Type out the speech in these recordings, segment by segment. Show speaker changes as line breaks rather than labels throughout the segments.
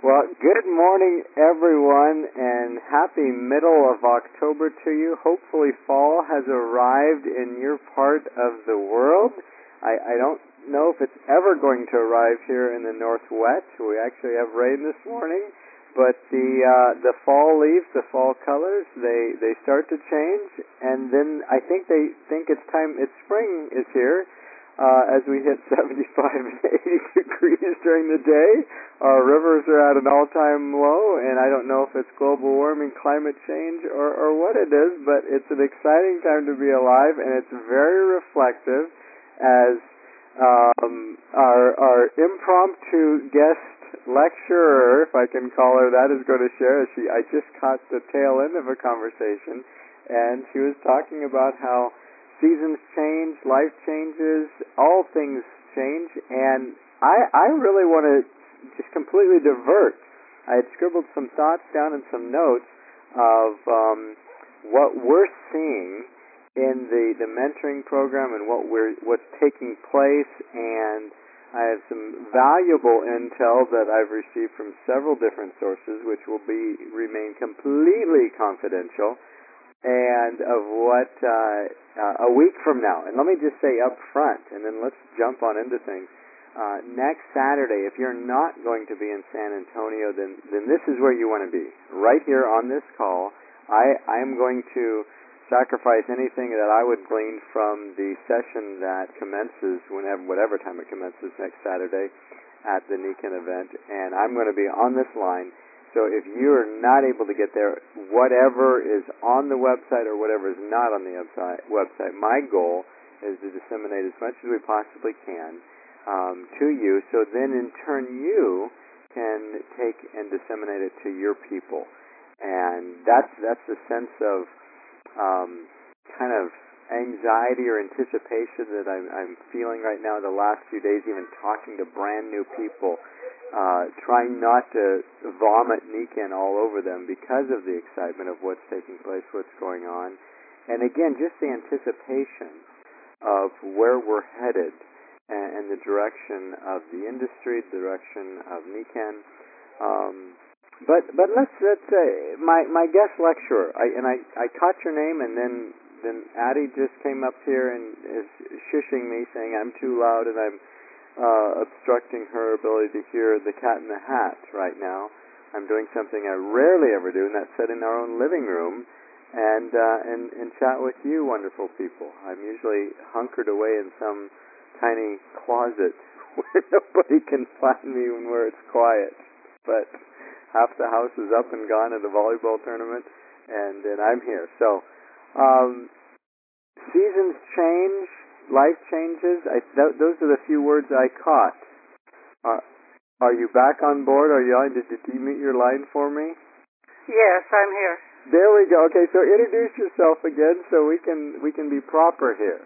Well, good morning, everyone, and happy middle of October to you. Hopefully fall has arrived in your part of the world. I don't know if it's ever going to arrive here in the Northwest. We actually have rain this morning, but the fall leaves, the fall colors, they start to change, and then I think they think it's spring is here. As we hit 75 and 80 degrees during the day. Our rivers are at an all-time low, and I don't know if it's global warming, climate change, or what it is, but it's an exciting time to be alive, and it's very reflective as our impromptu guest lecturer, if I can call her that, is going to share. I just caught the tail end of a conversation, and she was talking about how seasons change, life changes, all things change, and I really want to just completely divert. I had scribbled some thoughts down in some notes of what we're seeing in the mentoring program and what's taking place, and I have some valuable intel that I've received from several different sources, which will remain completely confidential, and of what a week from now. And let me just say up front, and then let's jump on into things. Next Saturday, if you're not going to be in San Antonio, then this is where you want to be. Right here on this call, I am going to sacrifice anything that I would glean from the session that commences whatever time it commences next Saturday at the NECAN event, and I'm going to be on this line. So if you are not able to get there, whatever is on the website or whatever is not on the website, my goal is to disseminate as much as we possibly can to you, so then in turn you can take and disseminate it to your people. And that's the sense of kind of anxiety or anticipation that I'm feeling right now the last few days, even talking to brand new people. Trying not to vomit NECAN all over them because of the excitement of what's taking place, what's going on. And again, just the anticipation of where we're headed and the direction of the industry, the direction of NECAN. But let's say my guest lecturer, I caught your name, and then Addie just came up here and is shushing me, saying I'm too loud and I'm obstructing her ability to hear the cat in the hat right now. I'm doing something I rarely ever do, and that's sit in our own living room and chat with you wonderful people. I'm usually hunkered away in some tiny closet where nobody can find me and where it's quiet. But half the house is up and gone at a volleyball tournament, and I'm here. So seasons change. Life changes. Those are the few words I caught. Are you back on board? Are you on? Did you mute your line for me?
Yes, I'm here.
There we go. Okay, so introduce yourself again, so we can be proper here.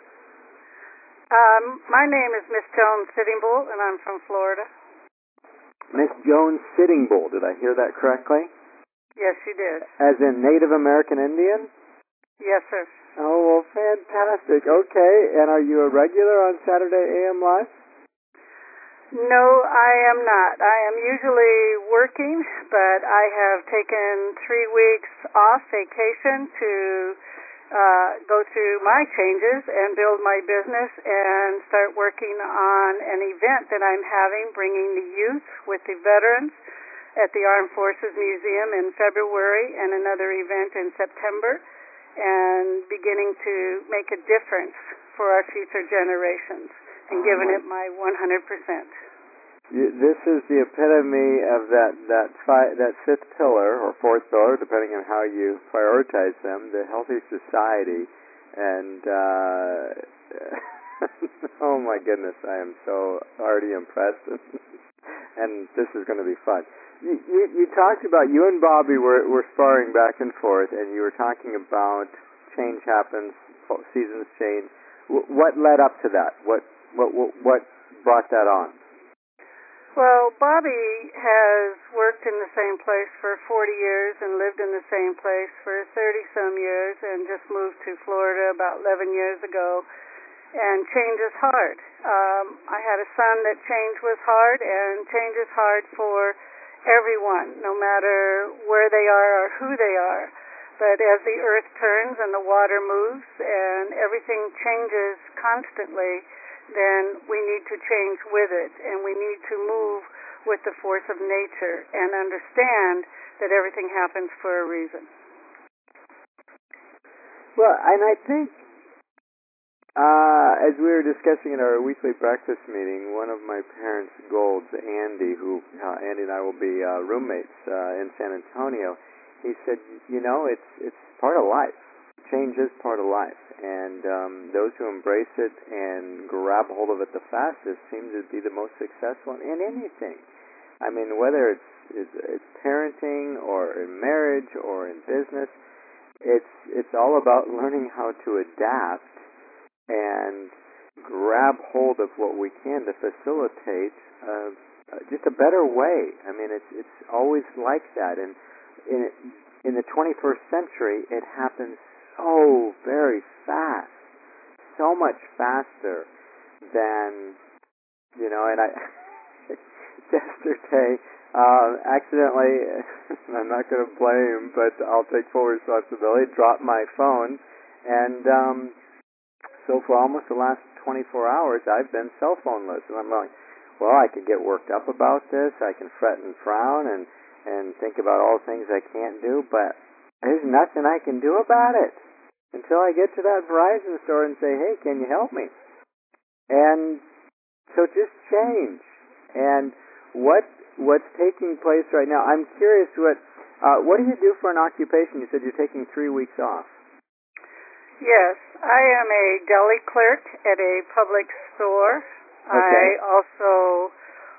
My name is Miss Joan Sitting Bull, and I'm from Florida.
Miss Joan Sitting Bull. Did I hear that correctly?
Yes, you did.
As in Native American Indian?
Yes, sir.
Oh, well, fantastic. Okay, and are you a regular on Saturday AM Live?
No, I am not. I am usually working, but I have taken 3 weeks off vacation to go through my changes and build my business and start working on an event that I'm having, bringing the youth with the veterans at the Armed Forces Museum in February, and another event in September, and beginning to make a difference for our future generations and giving it my 100%.
This is the epitome of that fifth pillar or fourth pillar, depending on how you prioritize them, the healthy society. And oh my goodness, I am so already impressed, and this is going to be fun. You talked about, you and Bobby were sparring back and forth, and you were talking about change happens, seasons change. What led up to that? What brought that on?
Well, Bobby has worked in the same place for 40 years and lived in the same place for 30-some years and just moved to Florida about 11 years ago. And change is hard. I had a son that change was hard, and change is hard for everyone, no matter where they are or who they are. But as the earth turns and the water moves and everything changes constantly, then we need to change with it, and we need to move with the force of nature and understand that everything happens for a reason.
Well, and I think, as we were discussing in our weekly breakfast meeting, one of my parents' goals, Andy, Andy and I will be roommates in San Antonio, he said, it's part of life. Change is part of life, and those who embrace it and grab hold of it the fastest seem to be the most successful in anything. I mean, whether it's parenting or in marriage or in business, it's all about learning how to adapt and grab hold of what we can to facilitate just a better way. I mean, it's always like that, and in the 21st century, it happens so very fast, so much faster than, and I yesterday accidentally, I'm not going to blame, but I'll take full responsibility, dropped my phone, and so for almost the last 24 hours, I've been cell phoneless, and I'm like, well, I could get worked up about this, I can fret and frown, and think about all the things I can't do, but there's nothing I can do about it until I get to that Verizon store and say, hey, can you help me? And so just change. And what's taking place right now, I'm curious, what do you do for an occupation? You said you're taking 3 weeks off.
Yes, I am a deli clerk at a public store.
Okay.
I also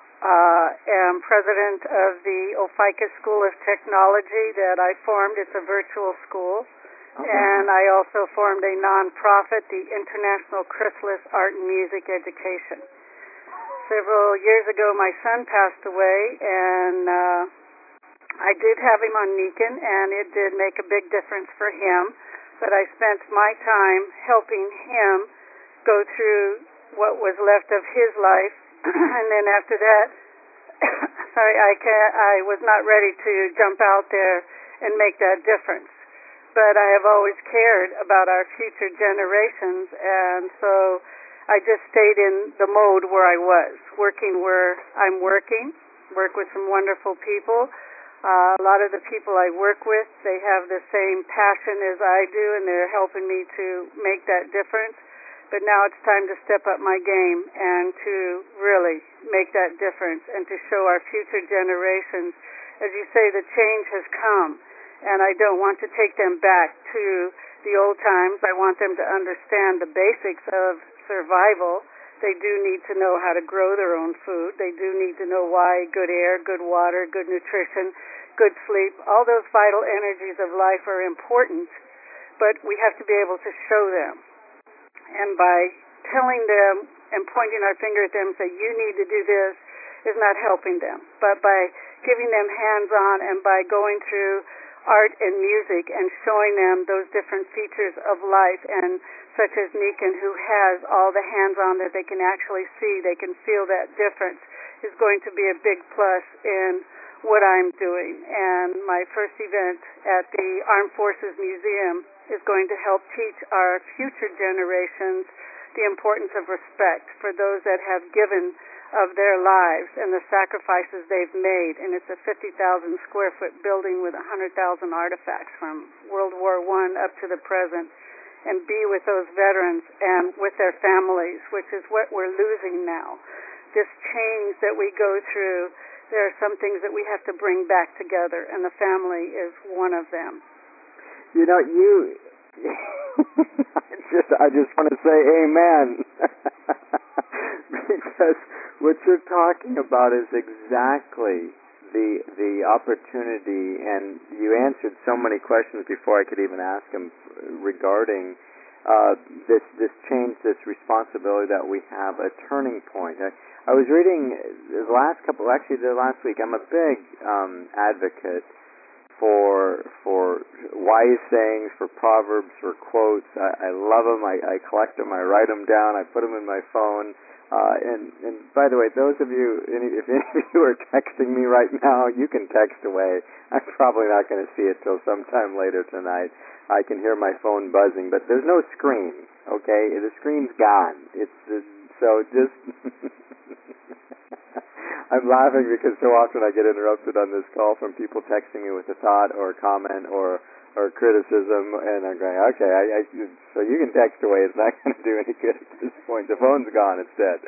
am president of the Ophica School of Technology that I formed. It's a virtual school.
Okay.
And I also formed a nonprofit, the International Chrysalis Art and Music Education. Several years ago, my son passed away, and I did have him on Niken, and it did make a big difference for him. But I spent my time helping him go through what was left of his life, and then after that, I was not ready to jump out there and make that difference. But I have always cared about our future generations, and so I just stayed in the mode where I was, working where I'm working, work with some wonderful people. A lot of the people I work with, they have the same passion as I do, and they're helping me to make that difference. But now it's time to step up my game and to really make that difference and to show our future generations. As you say, the change has come, and I don't want to take them back to the old times. I want them to understand the basics of survival. They do need to know how to grow their own food. They do need to know why good air, good water, good nutrition, good sleep, all those vital energies of life are important, but we have to be able to show them. And by telling them and pointing our finger at them and say, you need to do this, is not helping them. But by giving them hands-on and by going through art and music and showing them those different features of life, and such as Niken, who has all the hands-on that they can actually see, they can feel that difference, is going to be a big plus in what I'm doing. And my first event at the Armed Forces Museum is going to help teach our future generations the importance of respect for those that have given of their lives and the sacrifices they've made. And it's a 50,000 square foot building with 100,000 artifacts from World War I up to the present, and be with those veterans and with their families, which is what we're losing now. This change that we go through, there are some things that we have to bring back together, and the family is one of them.
I just want to say amen. Because what you're talking about is exactly the opportunity, and you answered so many questions before I could even ask them regarding this change, this responsibility that we have, a turning point. I was reading the last week, I'm a big advocate for wise sayings, for proverbs, for quotes. I love them. I collect them. I write them down. I put them in my phone. And by the way, those of you, if any of you are texting me right now, you can text away. I'm probably not going to see it till sometime later tonight. I can hear my phone buzzing, but there's no screen. Okay, the screen's gone. So just. I'm laughing because so often I get interrupted on this call from people texting me with a thought or a comment or criticism, and I'm going, okay, so you can text away. It's not going to do any good at this point. The phone's gone. It's dead.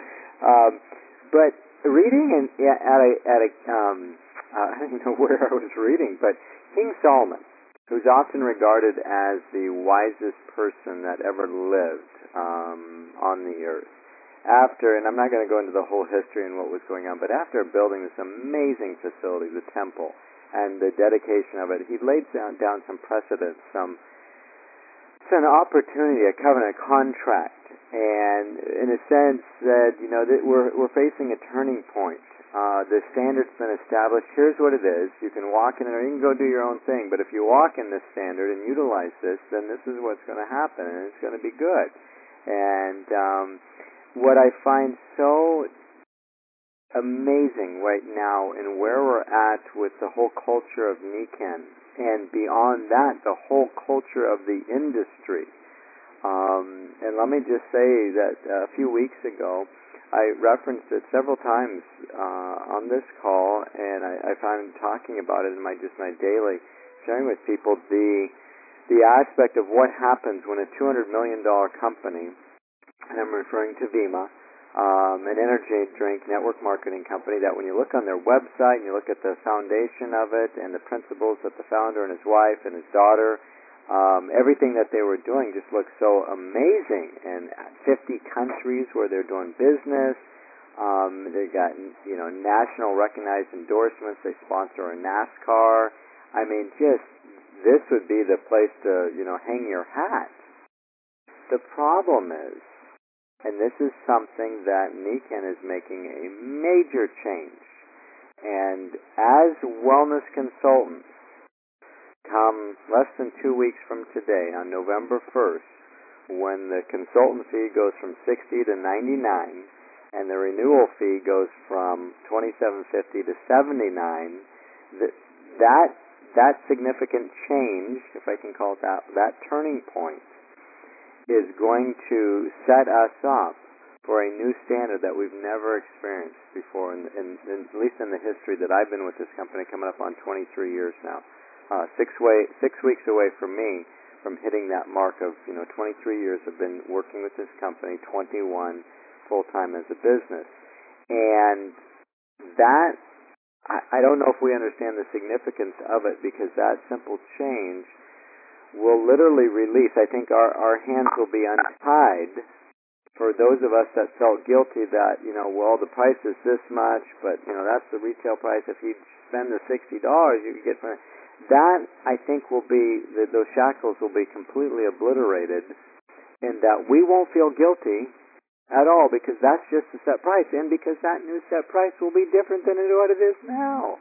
But reading I don't know where I was reading, but King Solomon, who's often regarded as the wisest person that ever lived on the earth, and I'm not going to go into the whole history and what was going on, but after building this amazing facility, the temple, and the dedication of it, he laid down some precedents, it's an opportunity, a covenant, a contract, and in a sense that, that we're facing a turning point. The standard's been established. Here's what it is. You can walk in it, or you can go do your own thing, but if you walk in this standard and utilize this, then this is what's going to happen, and it's going to be good. And what I find so amazing right now in where we're at with the whole culture of Nikken, and beyond that, the whole culture of the industry. And let me just say that a few weeks ago, I referenced it several times on this call, and I find talking about it in my daily sharing with people the aspect of what happens when a $200 million company, and I'm referring to Vima, an energy drink network marketing company, that when you look on their website and you look at the foundation of it and the principles that the founder and his wife and his daughter, everything that they were doing just looks so amazing. And 50 countries where they're doing business. They got national recognized endorsements. They sponsor a NASCAR. I mean, just this would be the place to hang your hat. The problem is, and this is something that Nikken is making a major change, and as wellness consultants, come less than 2 weeks from today, on November 1st, when the consultant fee goes from $60 to $99, and the renewal fee goes from $27.50 to $79, that significant change, if I can call it that turning point, is going to set us up for a new standard that we've never experienced before, at least in the history that I've been with this company, coming up on 23 years now. 6 weeks away from me from hitting that mark of 23 years I've been working with this company, 21 full-time as a business. And that, I don't know if we understand the significance of it, because that simple change will literally release. I think our hands will be untied for those of us that felt guilty that, well, the price is this much, but, that's the retail price. If you spend the $60, you could get from that. I think will be, those shackles will be completely obliterated, in that we won't feel guilty at all, because that's just the set price, and because that new set price will be different than what it is now.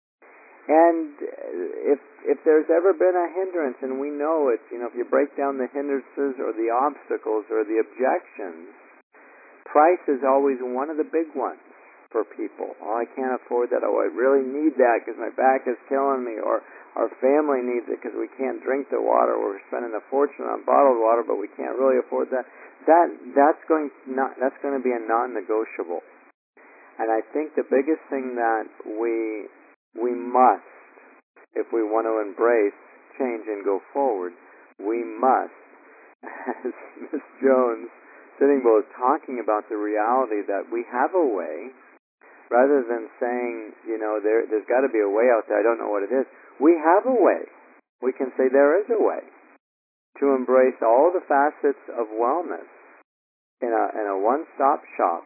And if there's ever been a hindrance, and we know it's, if you break down the hindrances or the obstacles or the objections, price is always one of the big ones for people. Oh, I can't afford that. Oh, I really need that because my back is killing me. Or our family needs it because we can't drink the water. We're spending a fortune on bottled water, but we can't really afford that. That's going to be a non-negotiable. And I think the biggest thing that we must, if we want to embrace change and go forward, we must, as Ms. Jones Sitting Bull is talking about the reality that we have a way, rather than saying, there's got to be a way out there, I don't know what it is. We have a way. We can say there is a way to embrace all the facets of wellness in a one-stop shop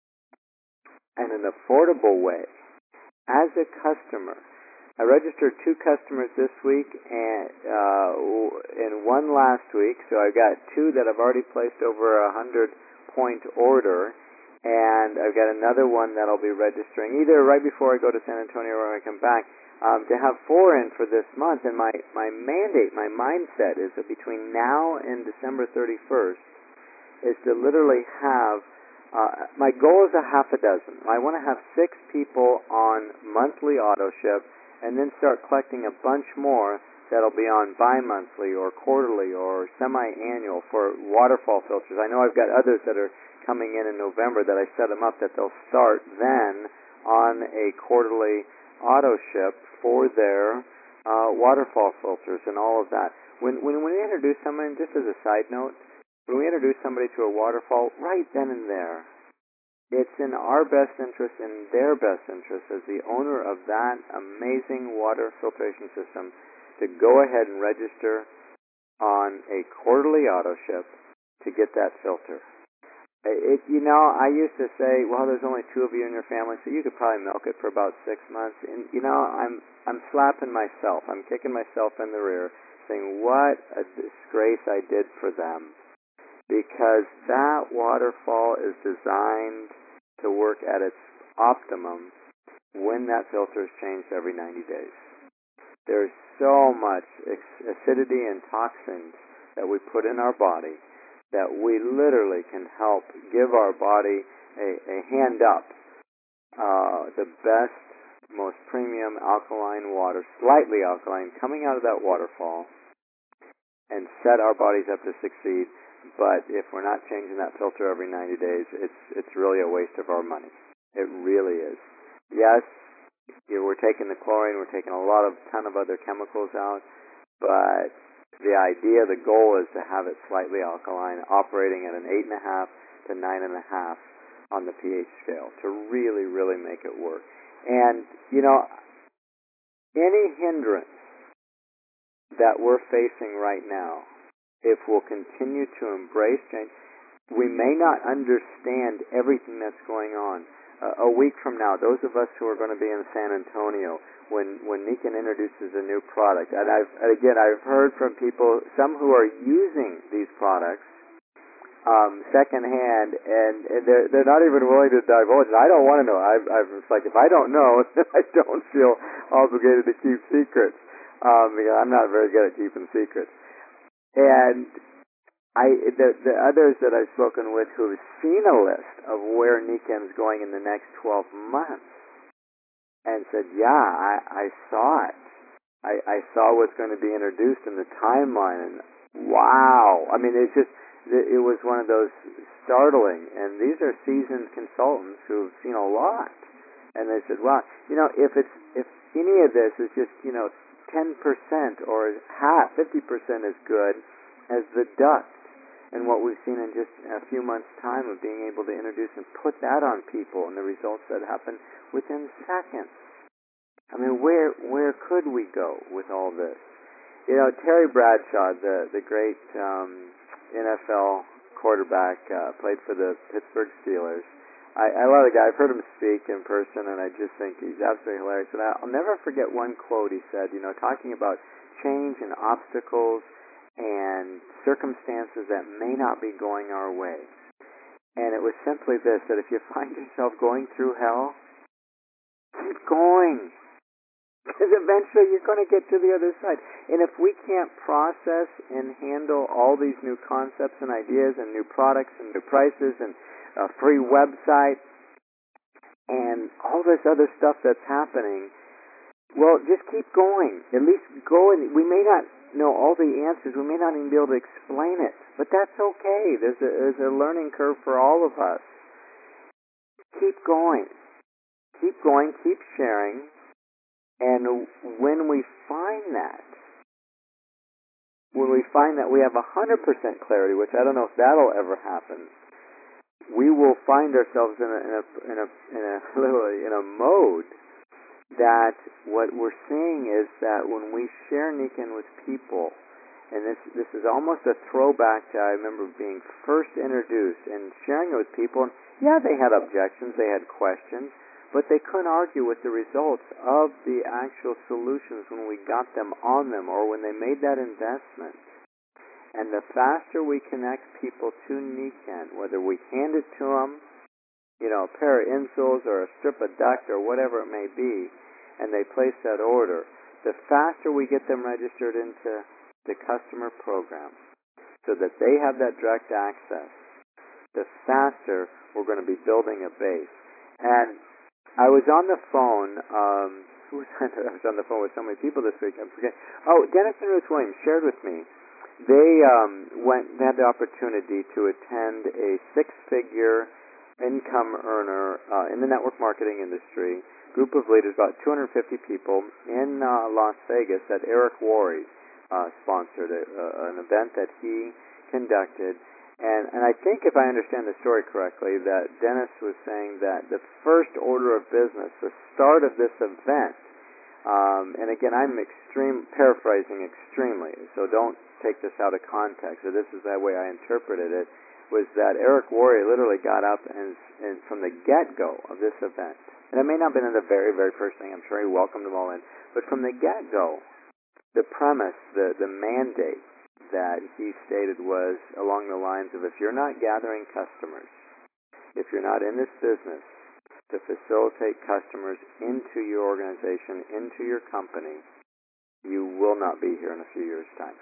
and an affordable way. As a customer, I registered 2 customers this week and 1 last week, so I've got 2 that I've already placed over a 100-point order, and I've got another one that I'll be registering either right before I go to San Antonio or when I come back, to have 4 in for this month. And my mandate, my mindset is that between now and December 31st is to literally have My goal is a half a dozen. I want to have 6 people on monthly auto ship, and then start collecting a bunch more that'll be on bi-monthly or quarterly or semi-annual for waterfall filters. I know I've got others that are coming in November that I set them up that they'll start then on a quarterly auto ship for their waterfall filters and all of that. When we introduce someone, just as a side note, when we introduce somebody to a waterfall, right then and there, it's in our best interest, in their best interest, as the owner of that amazing water filtration system, to go ahead and register on a quarterly auto ship to get that filter. I used to say, well, there's only 2 of you in your family, so you could probably milk it for about 6 months. And I'm slapping myself. I'm kicking myself in the rear, saying, what a disgrace I did for them. Because that waterfall is designed to work at its optimum when that filter is changed every 90 days. There's so much acidity and toxins that we put in our body that we literally can help give our body a hand up. The best, most premium alkaline water, slightly alkaline, coming out of that waterfall, and set our bodies up to succeed. But if we're not changing that filter every 90 days, it's really a waste of our money. It really is. Yes, we're taking the chlorine, we're taking a ton of other chemicals out, but the idea, the goal is to have it slightly alkaline, operating at an 8.5 to 9.5 on the pH scale to really, really make it work. And, any hindrance that we're facing right now, if we'll continue to embrace change, we may not understand everything that's going on. A week from now, those of us who are going to be in San Antonio, when Nikken introduces a new product, and I've heard from people, some who are using these products secondhand, and they're not even willing to divulge. I don't want to know. It's like, if I don't know, I don't feel obligated to keep secrets, because I'm not very good at keeping secrets. And the others that I've spoken with who have seen a list of where Nikken's going in the next 12 months and said, yeah, I saw it. I saw what's going to be introduced in the timeline, and wow. I mean, it was one of those startling, and these are seasoned consultants who've seen a lot. And they said, wow, if any of this is just, 10% or half, 50% as good as the duct, and what we've seen in just a few months' time of being able to introduce and put that on people, and the results that happen within seconds. I mean, where could we go with all this? Terry Bradshaw, the great NFL quarterback, played for the Pittsburgh Steelers. I love the guy. I've heard him speak in person, and I just think he's absolutely hilarious. And I'll never forget one quote he said, talking about change and obstacles and circumstances that may not be going our way. And it was simply this, that if you find yourself going through hell, keep going. Because eventually you're going to get to the other side. And if we can't process and handle all these new concepts and ideas and new products and new prices and a free website and all this other stuff that's happening, well, just keep going. At least go, and we may not know all the answers. We may not even be able to explain it, but that's okay. There's a learning curve for all of us. Keep going. Keep going. Keep sharing. And when we find that we have 100% clarity, which I don't know if that'll ever happen, we will find ourselves in a mode that what we're seeing is that when we share Nikken with people, and this is almost a throwback to, I remember being first introduced and sharing it with people, and yeah, they had objections, they had questions, but they couldn't argue with the results of the actual solutions when we got them on them or when they made that investment. And the faster we connect people to Nikken, whether we hand it to them, a pair of insoles or a strip of duct or whatever it may be, and they place that order, the faster we get them registered into the customer program so that they have that direct access, the faster we're going to be building a base. And I was on the phone. Who was I was on the phone with so many people this week. I forget. Oh, Dennis and Ruth Williams shared with me. They had the opportunity to attend a six-figure income earner in the network marketing industry. Group of leaders, about 250 people in Las Vegas that Eric Worre sponsored, an event that he conducted. And I think, if I understand the story correctly, that Dennis was saying that the first order of business, the start of this event, and again, I'm paraphrasing extremely, so don't take this out of context, or this is the way I interpreted it, was that Eric Worre literally got up and from the get-go of this event, and it may not have been in the very, very first thing, I'm sure he welcomed them all in, but from the get-go, the premise, the mandate that he stated was along the lines of, if you're not gathering customers, if you're not in this business to facilitate customers into your organization, into your company, you will not be here in a few years' time.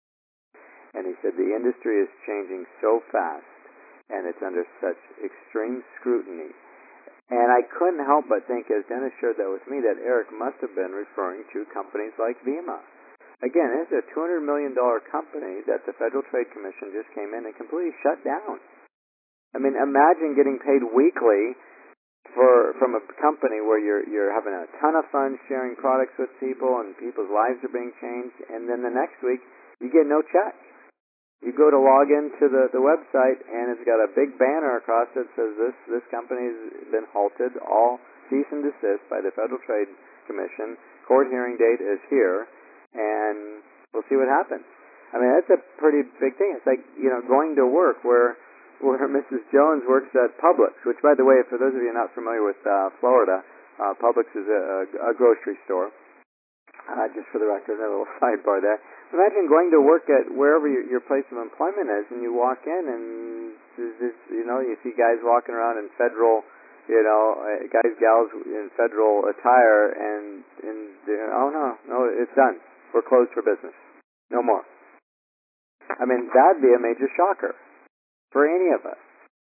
And he said the industry is changing so fast, and it's under such extreme scrutiny. And I couldn't help but think, as Dennis shared that with me, that Eric must have been referring to companies like Visa. Again, it's a $200 million company that the Federal Trade Commission just came in and completely shut down. I mean, imagine getting paid weekly from a company where you're having a ton of fun sharing products with people and people's lives are being changed, and then the next week you get no check. You go to log into the website and it's got a big banner across it that says this company has been halted, all cease and desist by the Federal Trade Commission. Court hearing date is here, and we'll see what happens. I mean, that's a pretty big thing. It's like, going to work where Mrs. Jones works at Publix, which, by the way, for those of you not familiar with Florida, Publix is a grocery store. Just for the record, a little sidebar there. Imagine going to work at wherever your place of employment is, and you walk in, and you see guys walking around in federal, gals in federal attire, and oh no, it's done. We're closed for business. No more. I mean, that'd be a major shocker for any of us.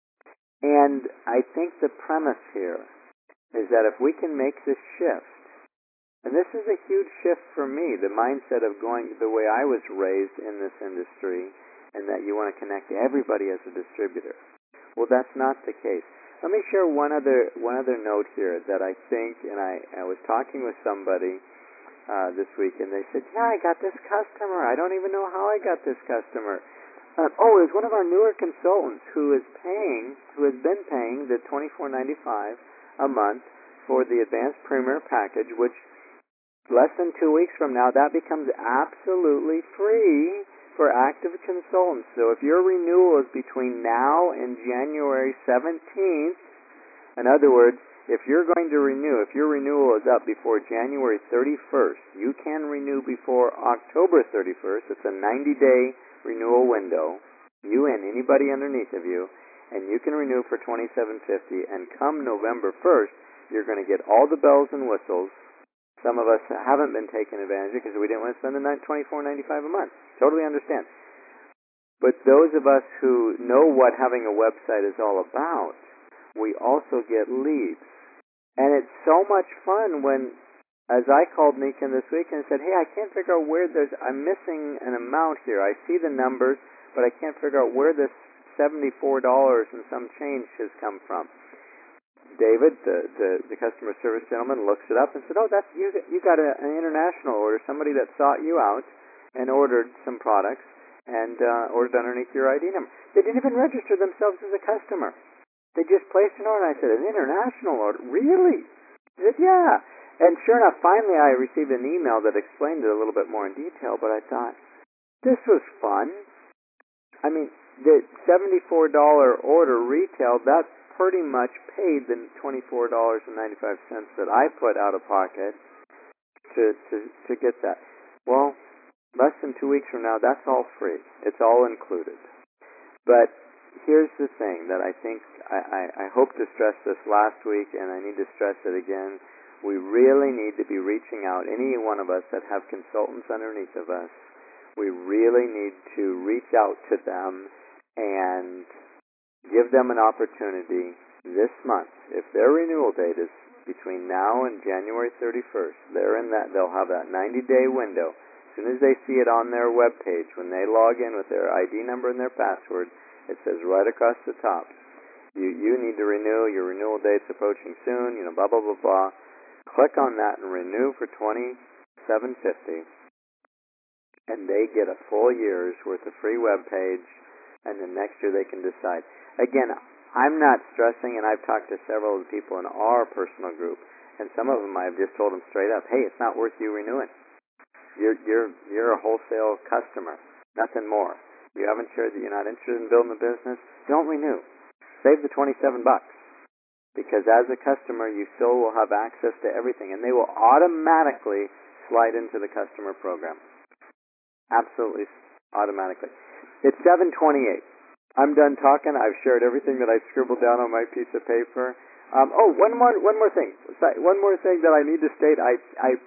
And I think the premise here is that if we can make this shift, and this is a huge shift for me, the mindset of going the way I was raised in this industry, and that you want to connect everybody as a distributor. Well, that's not the case. Let me share one other note here that I think, and I was talking with somebody this week, and they said, yeah, I got this customer. I don't even know how I got this customer. It was one of our newer consultants who has been paying the $24.95 a month for the Advanced Premier package, which less than 2 weeks from now, that becomes absolutely free for active consultants. So if your renewal is between now and January 17th, in other words, if you're going to renew, if your renewal is up before January 31st, you can renew before October 31st. It's a 90-day renewal window, you and anybody underneath of you, and you can renew for $27.50, and come November 1st, you're going to get all the bells and whistles. Some of us haven't been taking advantage of it because we didn't want to spend the $24.95 a month. Totally understand. But those of us who know what having a website is all about, we also get leads. And it's so much fun when, as I called Nikan this week and said, hey, I can't figure out where I'm missing an amount here. I see the numbers, but I can't figure out where this $74 and some change has come from. David, the customer service gentleman, looks it up and said, oh, that's you got an international order, somebody that sought you out and ordered some products and ordered underneath your ID number. They didn't even register themselves as a customer. They just placed an order, and I said, an international order? Really? He said, yeah. And sure enough, finally I received an email that explained it a little bit more in detail, but I thought, this was fun. I mean, the $74 order retail, that's pretty much paid the $24.95 that I put out of pocket to get that. Well, less than 2 weeks from now, that's all free. It's all included. But here's the thing that I think I hope to stress this last week, and I need to stress it again. We really need to be reaching out, any one of us that have consultants underneath of us, we really need to reach out to them and give them an opportunity this month. If their renewal date is between now and January 31st, they'll have that 90-day window. As soon as they see it on their web page, when they log in with their ID number and their password, it says right across the top, you need to renew, your renewal date's approaching soon, blah, blah, blah, blah. Click on that and renew for $27.50, and they get a full year's worth of free web page, and then next year they can decide. Again, I'm not stressing, and I've talked to several of the people in our personal group, and some of them I've just told them straight up, hey, it's not worth you renewing. You're a wholesale customer, nothing more. You haven't shared that you're not interested in building a business, don't renew. Save the $27, because as a customer, you still will have access to everything, and they will automatically slide into the customer program. Absolutely automatically. It's 7:28. I'm done talking. I've shared everything that I scribbled down on my piece of paper. One more thing. One more thing that I need to state. I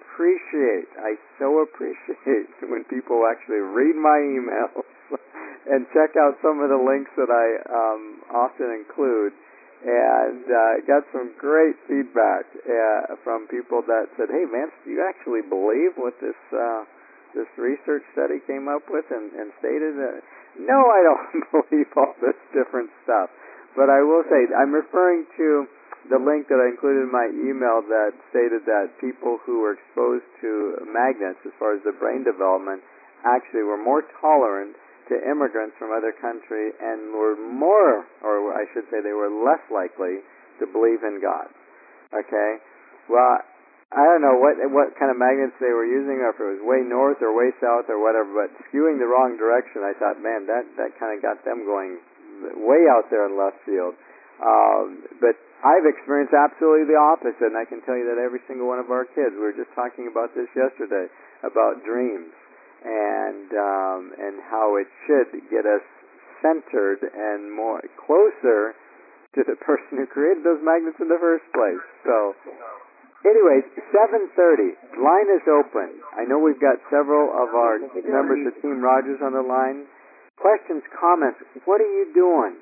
so appreciate when people actually read my emails and check out some of the links that I often include. And got some great feedback from people that said, "Hey, Vance, do you actually believe what this research study came up with and stated?" No, I don't believe all this different stuff. But I will say, I'm referring to the link that I included in my email that stated that people who were exposed to magnets, as far as the brain development, actually were more tolerant to immigrants from other countries and were more, or I should say they were less likely to believe in God. Okay? Well, I don't know what kind of magnets they were using, or if it was way north or way south or whatever, but skewing the wrong direction, I thought, man, that kind of got them going way out there in left field. But I've experienced absolutely the opposite, and I can tell you that every single one of our kids, we were just talking about this yesterday, about dreams, and how it should get us centered and more closer to the person who created those magnets in the first place. So, anyways, 7:30, line is open. I know we've got several of our members of Team Rogers on the line. Questions, comments, what are you doing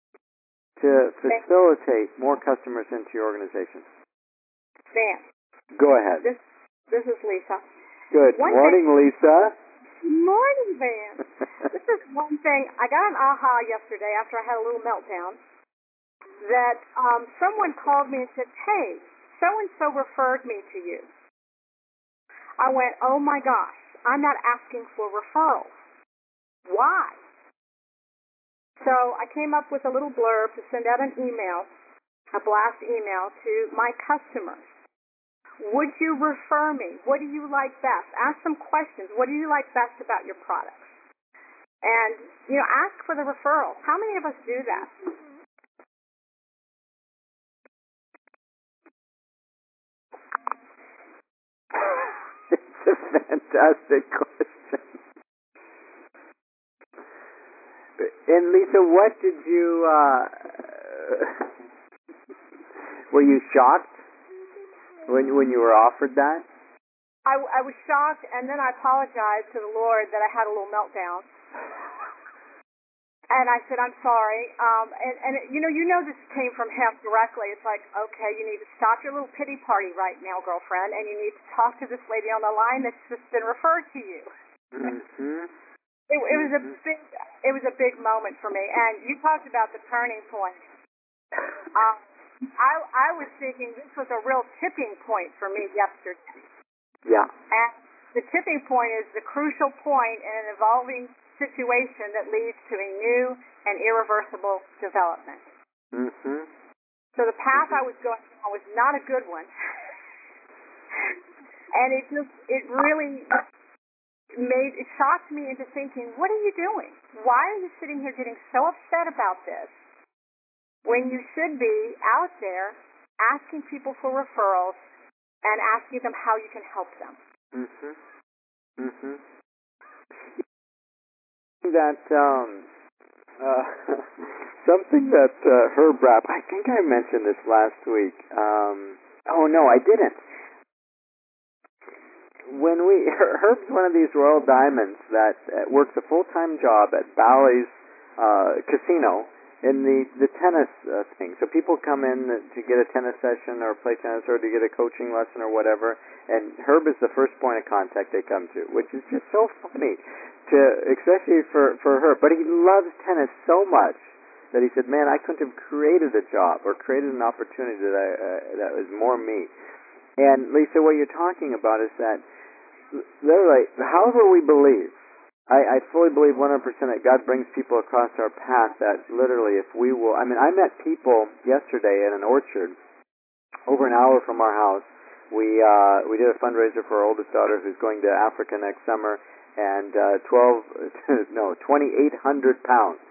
to facilitate more customers into your organization?
Vance.
Go ahead.
This is Lisa.
Good morning, Lisa.
Morning, Vance. This is one thing. I got an aha yesterday after I had a little meltdown that someone called me and said, "Hey, so-and-so referred me to you." I went, "Oh my gosh, I'm not asking for referrals. Why?" So I came up with a little blurb to send out an email, a blast email to my customers. Would you refer me? What do you like best? Ask some questions. What do you like best about your products? And, ask for the referral. How many of us do that?
It's a fantastic question. And Lisa, what did you, were you shocked when you were offered that?
I was shocked, and then I apologized to the Lord that I had a little meltdown. And I said, "I'm sorry." This came from him directly. It's like, okay, you need to stop your little pity party right now, girlfriend, and you need to talk to this lady on the line that's just been referred to you.
Mm-hmm.
It was a big moment for me. And you talked about the turning point. I was thinking this was a real tipping point for me yesterday.
Yeah.
And the tipping point is the crucial point in an evolving situation that leads to a new and irreversible development.
Mm-hmm.
So the path I was going on was not a good one. And it really shocked me into thinking, what are you doing? Why are you sitting here getting so upset about this when you should be out there asking people for referrals and asking them how you can help them?
Mm-hmm. Mm-hmm. That something that Herb Rapp, I think I mentioned this last week. Oh no, I didn't. Herb's one of these Royal Diamonds that works a full-time job at Bally's Casino in the tennis thing. So people come in to get a tennis session or play tennis or to get a coaching lesson or whatever, and Herb is the first point of contact they come to, which is just so funny, especially for Herb. But he loves tennis so much that he said, man, I couldn't have created a job or created an opportunity that was more me. And Lisa, what you're talking about is that literally, however we believe, I fully believe 100% that God brings people across our path that literally if we will, I met people yesterday in an orchard over an hour from our house. We did a fundraiser for our oldest daughter who's going to Africa next summer, and 2,800 pounds,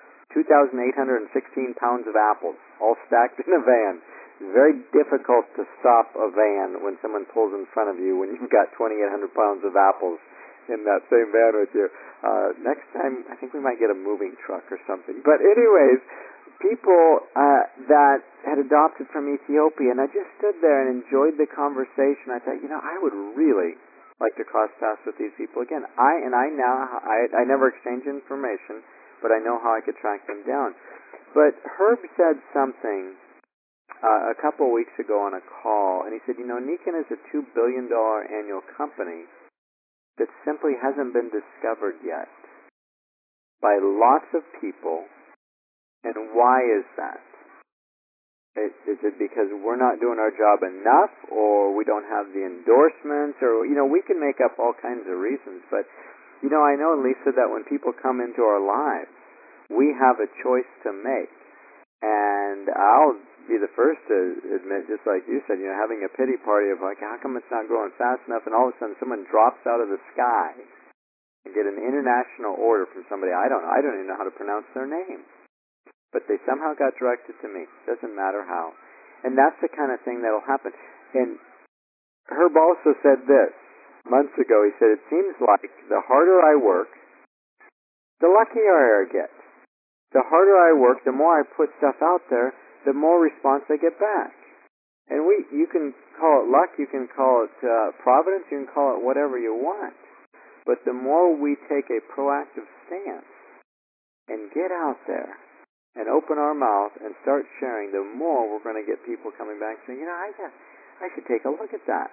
2,816 pounds of apples, all stacked in a van. It's very difficult to stop a van when someone pulls in front of you when you've got 2,800 pounds of apples in that same van with you. Next time, I think we might get a moving truck or something. But anyways, people that had adopted from Ethiopia, and I just stood there and enjoyed the conversation. I thought, I would really like to cross paths with these people again. I never exchange information, but I know how I could track them down. But Herb said something a couple of weeks ago on a call, and he said, Nikken is a $2 billion annual company that simply hasn't been discovered yet by lots of people. And why is that? Is it because we're not doing our job enough, or we don't have the endorsements, or, we can make up all kinds of reasons. But, I know, Lisa, that when people come into our lives, we have a choice to make. And I'll be the first to admit, just like you said, having a pity party of like, how come it's not growing fast enough? And all of a sudden someone drops out of the sky and get an international order from somebody I don't know. I don't even know how to pronounce their name. But they somehow got directed to me. Doesn't matter how. And that's the kind of thing that'll happen. And Herb also said this months ago. He said, it seems like the harder I work, the luckier I get. The harder I work, the more I put stuff out there, the more response I get back. And you can call it luck, you can call it providence, you can call it whatever you want. But the more we take a proactive stance and get out there and open our mouth and start sharing, the more we're going to get people coming back saying, I should take a look at that.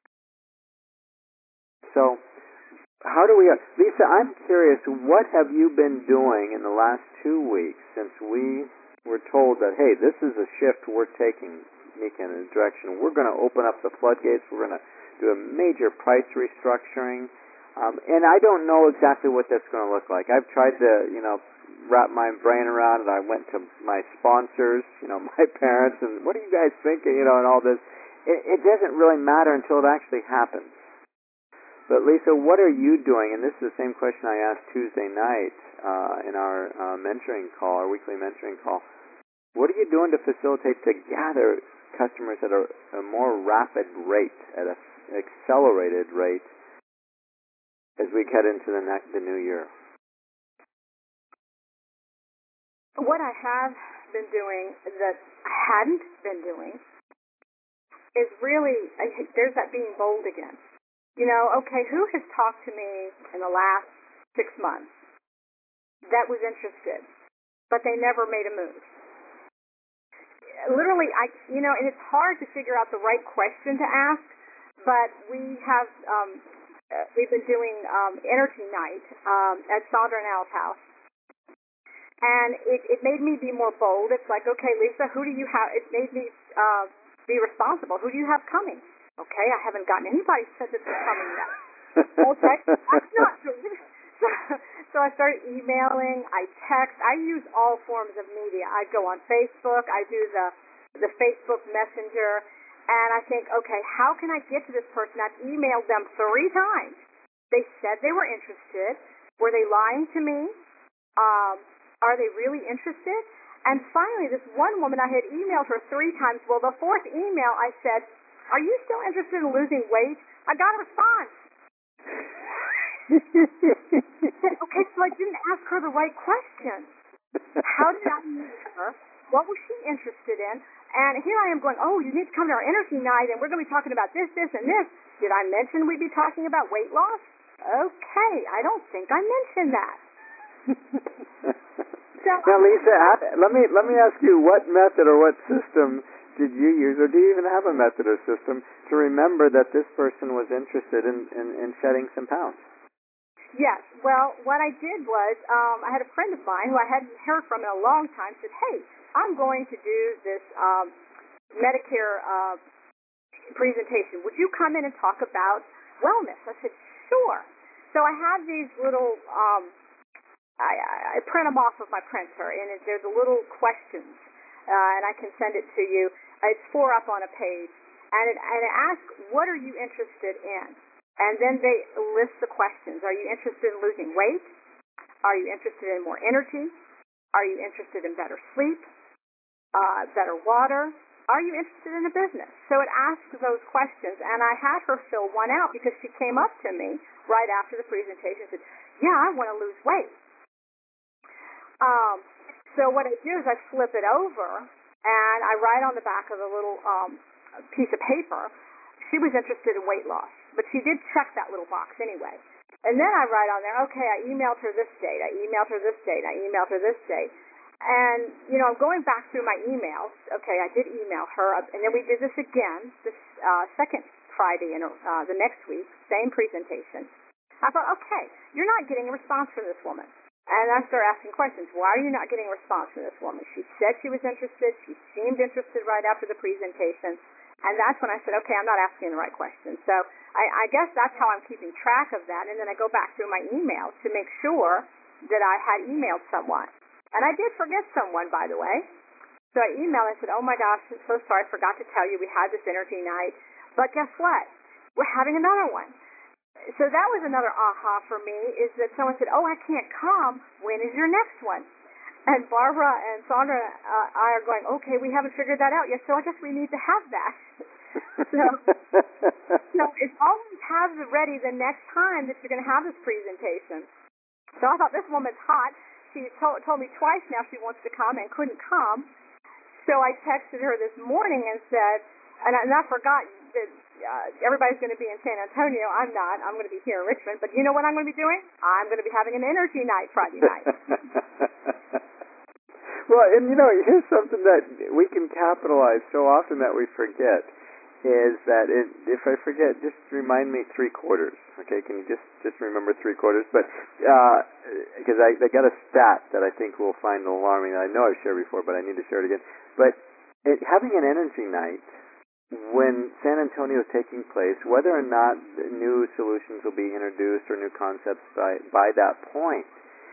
So, how do we... Lisa, I'm curious, what have you been doing in the last 2 weeks since we were told that, hey, this is a shift we're taking, Nikken, in a direction. We're going to open up the floodgates. We're going to do a major price restructuring. And I don't know exactly what that's going to look like. I've tried to, wrap my brain around it. I went to my sponsors, my parents, and what are you guys thinking, and all this. It doesn't really matter until it actually happens. But Lisa, what are you doing? And this is the same question I asked Tuesday night in our mentoring call, our weekly mentoring call. What are you doing to facilitate to gather customers at a more rapid rate, at an accelerated rate, as we get into the new year?
What I have been doing that I hadn't been doing is really, there's that being bold again. Okay, who has talked to me in the last 6 months that was interested, but they never made a move? Literally, and it's hard to figure out the right question to ask, but we've been doing energy night at Sandra and Al's house, and it made me be more bold. It's like, okay, Lisa, who do you have? It made me be responsible. Who do you have coming? Okay, I haven't gotten anybody said this is coming yet. Okay, that's not true. So I started emailing, I text, I use all forms of media. I go on Facebook, I do the Facebook Messenger, and I think, okay, how can I get to this person? I've emailed them 3 times. They said they were interested. Were they lying to me? Are they really interested? And finally, this one woman, I had emailed her 3 times. Well, the 4th email, I said, are you still interested in losing weight? I got a response. Okay, so I didn't ask her the right question. How did I meet her? What was she interested in? And here I am going, oh, you need to come to our energy night, and we're going to be talking about this, this, and this. Did I mention we'd be talking about weight loss? Okay, I don't think I mentioned that.
Now, Lisa, let me ask you, what method or what system did you use, or do you even have a method or system to remember that this person was interested in shedding some pounds?
Yes. Well, what I did was I had a friend of mine who I hadn't heard from in a long time said, hey, I'm going to do this Medicare presentation. Would you come in and talk about wellness? I said, sure. So I have these little, I print them off of my printer, and there's a little questions, and I can send it to you. It's 4 up on a page, and it asks, what are you interested in? And then they list the questions. Are you interested in losing weight? Are you interested in more energy? Are you interested in better sleep? Better water? Are you interested in a business? So it asks those questions, and I had her fill one out because she came up to me right after the presentation and said, yeah, I want to lose weight. So what I do is I flip it over, and I write on the back of the little piece of paper, she was interested in weight loss, but she did check that little box anyway. And then I write on there, okay, I emailed her this date, I emailed her this date, I emailed her this date. And, you know, I'm going back through my emails. Okay, I did email her, and then we did this again, this second Friday in the next week, same presentation. I thought, okay, you're not getting a response from this woman. And I started asking questions. Why are you not getting a response from this woman? She said she was interested. She seemed interested right after the presentation. And that's when I said, okay, I'm not asking the right questions. So I guess that's how I'm keeping track of that. And then I go back through my emails to make sure that I had emailed someone. And I did forget someone, by the way. So I emailed and said, oh, my gosh, I'm so sorry. I forgot to tell you we had this energy night. But guess what? We're having another one. So that was another aha for me, is that someone said, oh, I can't come. When is your next one? And Barbara and Sandra I are going, okay, we haven't figured that out yet, so I guess we need to have that. So it's always have ready the next time that you're going to have this presentation. So I thought, this woman's hot. She told me twice now she wants to come and couldn't come. So I texted her this morning and said, and I forgot that everybody's going to be in San Antonio. I'm not. I'm going to be here in Richmond. But you know what I'm going to be doing? I'm going to be having an energy night Friday night.
Well, and you know, here's something that we can capitalize so often that we forget, is that if I forget, just remind me 3/4. Okay, can you just remember 3/4? But because I got a stat that I think we'll find alarming that I know I've shared before, but I need to share it again. But having an energy night when San Antonio is taking place, whether or not new solutions will be introduced or new concepts by that point,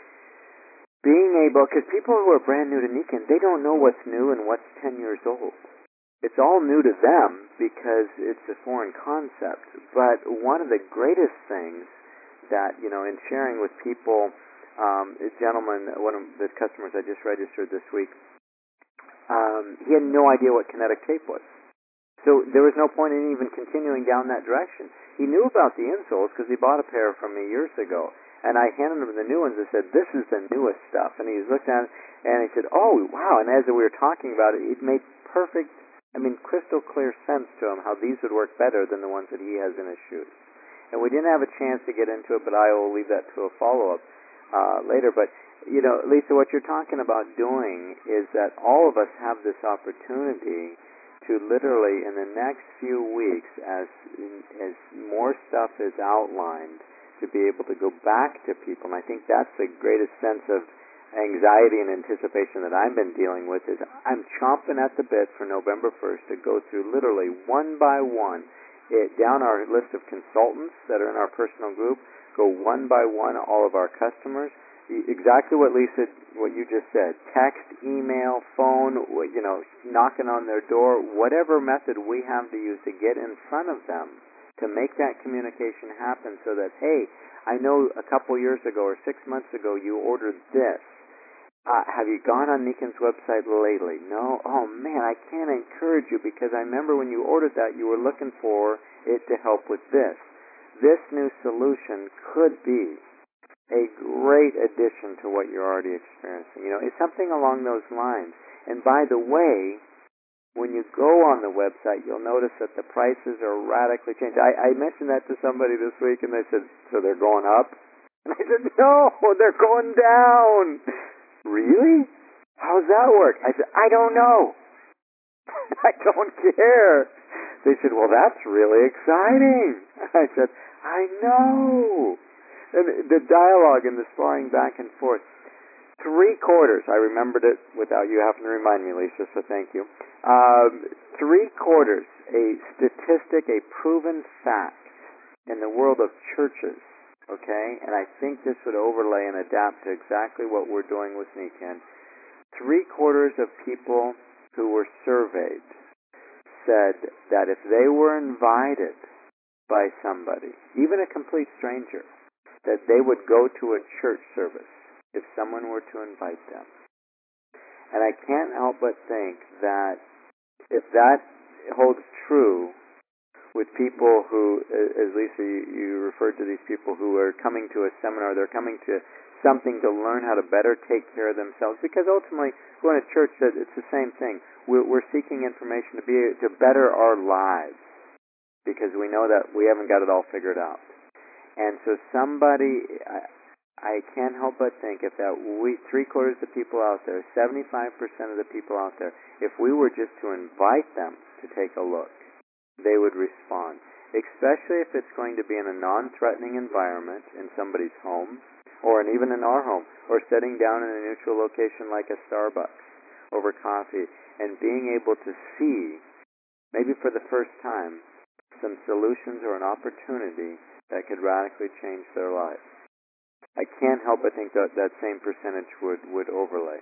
being able, because people who are brand new to Nikken, they don't know what's new and what's 10 years old. It's all new to them because it's a foreign concept. But one of the greatest things that, you know, in sharing with people, a gentleman, one of the customers I just registered this week, he had no idea what kinetic tape was. So there was no point in even continuing down that direction. He knew about the insoles because he bought a pair from me years ago. And I handed him the new ones and said, this is the newest stuff. And he looked at it and he said, oh, wow. And as we were talking about it, it made perfect, crystal clear sense to him how these would work better than the ones that he has in his shoes. And we didn't have a chance to get into it, but I will leave that to a follow-up later. But, you know, Lisa, what you're talking about doing is that all of us have this opportunity to literally, in the next few weeks, as more stuff is outlined, to be able to go back to people. And I think that's the greatest sense of anxiety and anticipation that I've been dealing with, is I'm chomping at the bit for November 1st to go through literally one by one, down our list of consultants that are in our personal group, go one by one all of our customers. Exactly what Lisa, what you just said, text, email, phone, you know, knocking on their door, whatever method we have to use to get in front of them to make that communication happen so that, hey, I know a couple years ago or 6 months ago you ordered this. Have you gone on Nikken's website lately? No? Oh, man, I can't encourage you because I remember when you ordered that you were looking for it to help with this. This new solution could be a great addition to what you're already experiencing. You know, it's something along those lines. And by the way, when you go on the website, you'll notice that the prices are radically changed. I mentioned that to somebody this week, and they said, so they're going up? And I said, no, they're going down. really? How's that work? I said, I don't know. I don't care. They said, well, that's really exciting. I said, I know. And the dialogue and the sparring back and forth. 3/4, I remembered it without you having to remind me, Lisa, so thank you. 3/4, a statistic, a proven fact in the world of churches, okay? And I think this would overlay and adapt to exactly what we're doing with Nikan. 3/4 of people who were surveyed said that if they were invited by somebody, even a complete stranger, that they would go to a church service if someone were to invite them. And I can't help but think that if that holds true with people who, as Lisa, you referred to these people who are coming to a seminar, they're coming to something to learn how to better take care of themselves, because ultimately going to church, it's the same thing. We're seeking information to better our lives, because we know that we haven't got it all figured out. And so I can't help but think if that 3/4 of the people out there, 75% of the people out there, if we were just to invite them to take a look, they would respond. Especially if it's going to be in a non-threatening environment in somebody's home, or even in our home, or sitting down in a neutral location like a Starbucks over coffee, and being able to see, maybe for the first time, some solutions or an opportunity that could radically change their life. I can't help but think that that same percentage would overlay.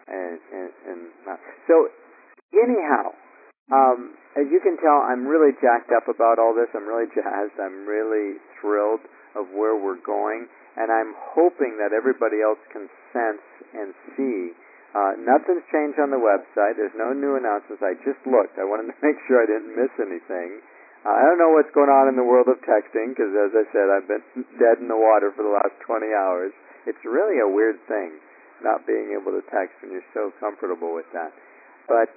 So anyhow, as you can tell, I'm really jacked up about all this. I'm really jazzed. I'm really thrilled of where we're going, and I'm hoping that everybody else can sense and see. Nothing's changed on the website. There's no new announcements. I just looked. I wanted to make sure I didn't miss anything. I don't know what's going on in the world of texting, because as I said, I've been dead in the water for the last 20 hours. It's really a weird thing, not being able to text when you're so comfortable with that. But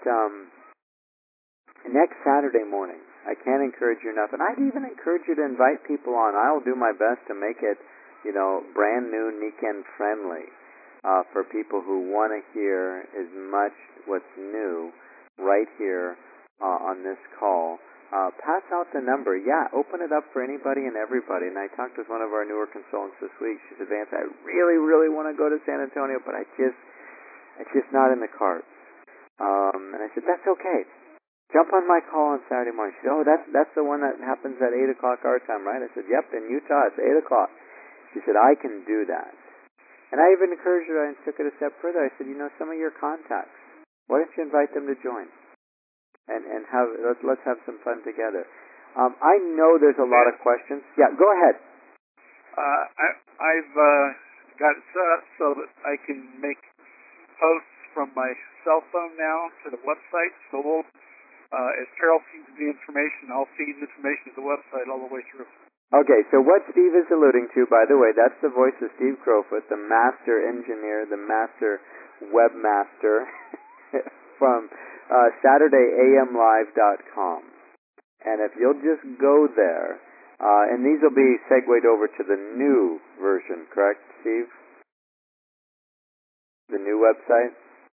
next Saturday morning, I can't encourage you enough, and I'd even encourage you to invite people on. I'll do my best to make it, brand new, Nikan friendly, for people who want to hear as much what's new right here on this call. Pass out the number. Yeah, open it up for anybody and everybody. And I talked with one of our newer consultants this week. She said, Vance, I really, really want to go to San Antonio, but it's just not in the cards. And I said, that's okay. Jump on my call on Saturday morning. She said, oh, that's the one that happens at 8 o'clock our time, right? I said, yep, in Utah, it's 8 o'clock. She said, I can do that. And I even encouraged her and took it a step further. I said, some of your contacts, why don't you invite them to join? And let's have some fun together. I know there's a lot of questions. Yeah, go ahead.
I've got it set up so that I can make posts from my cell phone now to the website. So as Carol feeds the information, I'll feed information to the website all the way through.
Okay, so what Steve is alluding to, by the way, that's the voice of Steve Crowfoot, the master engineer, the master webmaster from SaturdayAMLive.com. And if you'll just go there, and these will be segued over to the new version, correct, Steve? The new website?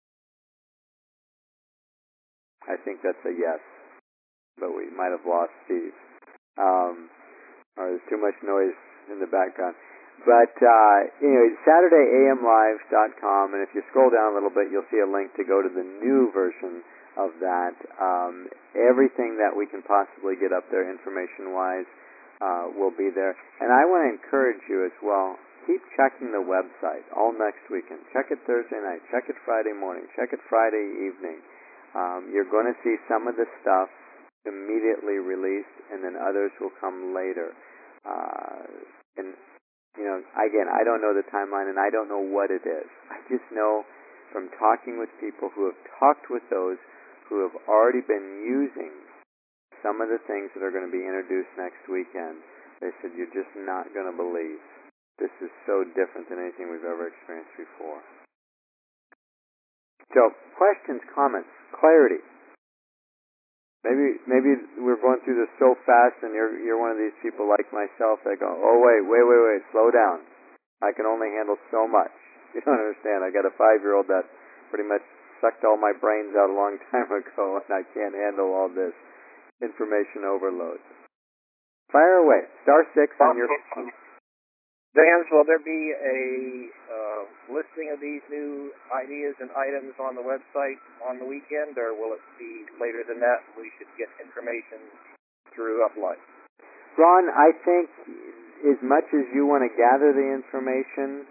I think that's a yes, but we might have lost Steve. Or there's too much noise in the background. But anyway, SaturdayAMLive.com, and if you scroll down a little bit, you'll see a link to go to the new version of that. Everything that we can possibly get up there information-wise will be there. And I want to encourage you as well, keep checking the website all next weekend. Check it Thursday night, check it Friday morning, check it Friday evening. You're going to see some of the stuff immediately released, and then others will come later. And again, I don't know the timeline, and I don't know what it is. I just know from talking with people who have talked with those who have already been using some of the things that are going to be introduced next weekend. They said, you're just not going to believe. This is so different than anything we've ever experienced before. So, questions, comments, clarity. Maybe we're going through this so fast, and you're one of these people like myself that go, oh wait, slow down. I can only handle so much. You don't understand. I got a 5-year-old that pretty much sucked all my brains out a long time ago, and I can't handle all this information overload. Fire away. Star 6 on your phone.
Vance, will there be a listing of these new ideas and items on the website on the weekend, or will it be later than that? We should get information through Upline.
Ron, I think as much as you want to gather the information,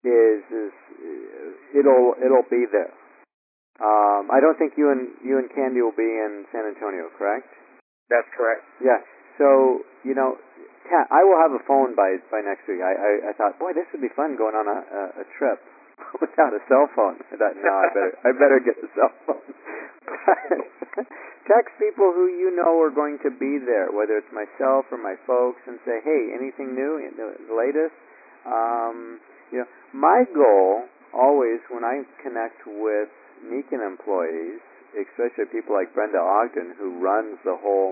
it'll be there. I don't think you and Candy will be in San Antonio, correct?
That's correct.
Yeah. So, I will have a phone by next week. I thought, boy, this would be fun going on a trip without a cell phone. I thought, no, I better get the cell phone. But text people who you know are going to be there, whether it's myself or my folks, and say, hey, anything new, the latest? My goal always when I connect with Nikon employees, especially people like Brenda Ogden, who runs the whole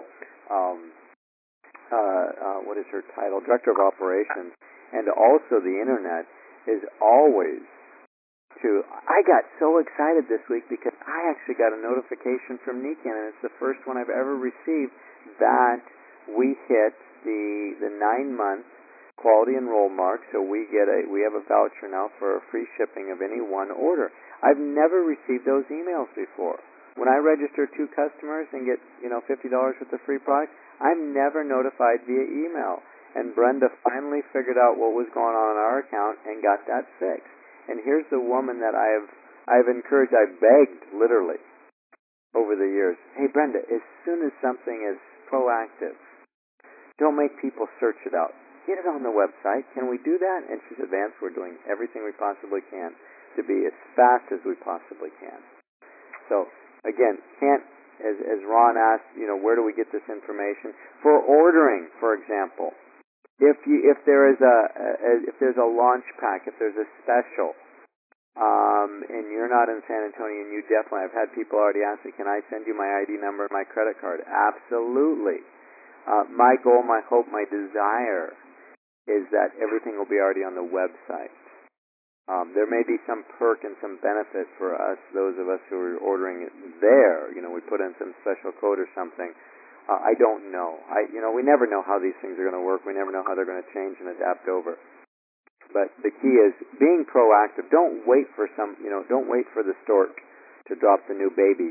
what is her title? Director of Operations, and also the Internet, is always to... I got so excited this week because I actually got a notification from Nikon, and it's the first one I've ever received, that we hit the 9-month quality enroll mark, so we have a voucher now for free shipping of any one order. I've never received those emails before. When I register 2 customers and get, $50 worth of free product, I'm never notified via email. And Brenda finally figured out what was going on in our account and got that fixed. And here's the woman that I've encouraged, I've begged literally over the years. Hey Brenda, as soon as something is proactive, don't make people search it out. Get it on the website. Can we do that? And she said, Vance, we're doing everything we possibly can to be as fast as we possibly can. So again, as Ron asked, where do we get this information? For ordering, for example, if there's a launch pack, if there's a special, and you're not in San Antonio, and you definitely, I've had people already ask me, can I send you my ID number and my credit card? Absolutely. My goal, my hope, my desire is that everything will be already on the website. There may be some perk and some benefit for us, those of us who are ordering it there. We put in some special code or something. I don't know. We never know how these things are going to work. We never know how they're going to change and adapt over. But the key is being proactive. Don't wait for don't wait for the stork to drop the new baby,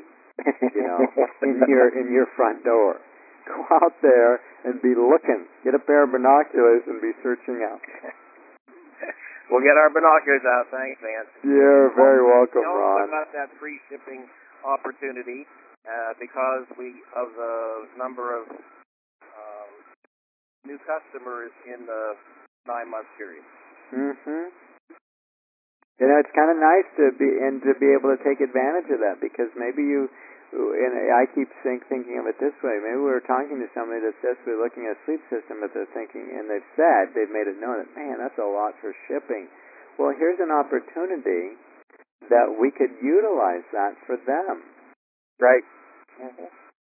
in your front door. Go out there and be looking. Get a pair of binoculars and be searching out.
We'll get our binoculars out. Thanks, Vance.
You're very welcome, Ron.
We also got that free shipping opportunity because of the number of new customers in the 9-month period.
Mm-hmm. It's kind of nice to be able to take advantage of that, because maybe and I keep thinking of it this way. Maybe we were talking to somebody that's desperately looking at a sleep system, but they're thinking, and they've made it known that, man, that's a lot for shipping. Well, here's an opportunity that we could utilize that for them.
Right. Mm-hmm.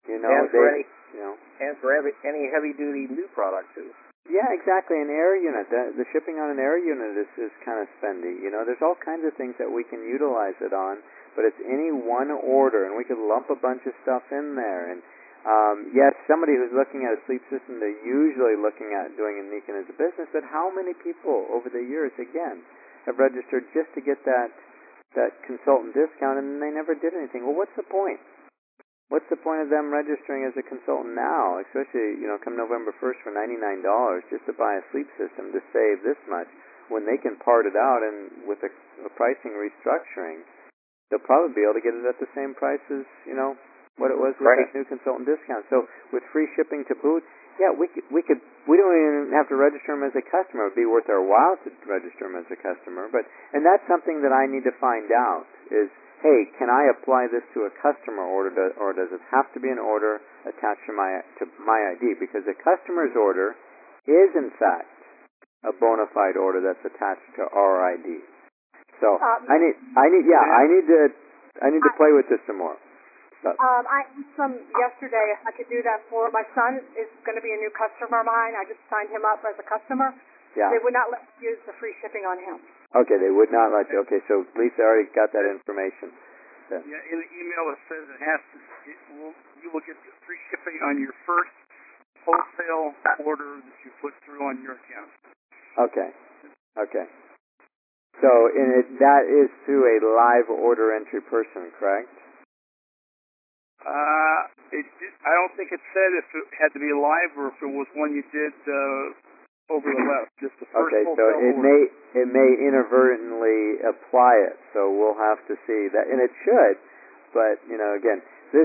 And
for any heavy-duty new product, too.
Yeah, exactly. An air unit. The shipping on an air unit is kind of spendy. There's all kinds of things that we can utilize it on, but it's any one order, and we could lump a bunch of stuff in there. And yes, somebody who's looking at a sleep system, they're usually looking at doing a Nikon as a business, but how many people over the years, again, have registered just to get that consultant discount, and they never did anything? Well, what's the point? What's the point of them registering as a consultant now, especially, come November 1st for $99 just to buy a sleep system to save this much, when they can part it out, and with a pricing restructuring, they'll probably be able to get it at the same price as, what it was with that new consultant discount. So with free shipping to boot, yeah, we don't even have to register them as a customer. It would be worth our while to register them as a customer. And that's something that I need to find out is, hey, can I apply this to a customer order, or does it have to be an order attached to my ID? Because a customer's order is, in fact, a bona fide order that's attached to our ID. So I need to play with this some more.
I from yesterday, if I could do that for my son is going to be a new customer of mine. I just signed him up as a customer.
Yeah.
They would not let me use the free shipping on him.
Okay, they would not let you. Okay, so Lisa already got that information. Then.
Yeah, in the email it says you will get the free shipping on your first wholesale order that you put through on your account.
Okay. So that is through a live order entry person, correct?
I don't think it said if it had to be live or if it was one you did over the web. Just the first
okay, so
order.
it may inadvertently apply it. So we'll have to see that, and it should. But again, this,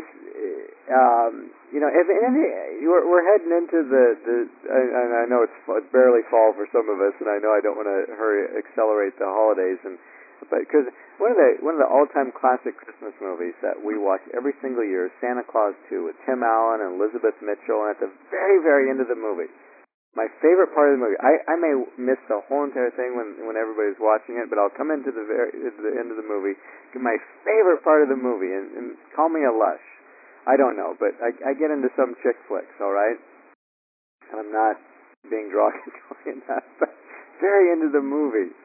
if we're heading into and I know it's barely fall for some of us, and I know I don't want to accelerate the holidays, but because one of the all-time classic Christmas movies that we watch every single year is Santa Claus 2 with Tim Allen and Elizabeth Mitchell, and at the very, very end of the movie, my favorite part of the movie, I may miss the whole entire thing when everybody's watching it, but I'll come into the end of the movie. My favorite part of the movie, and call me a lush, I don't know, but I get into some chick flicks, all right? And I'm not being derogatory in that, but very end of the movie,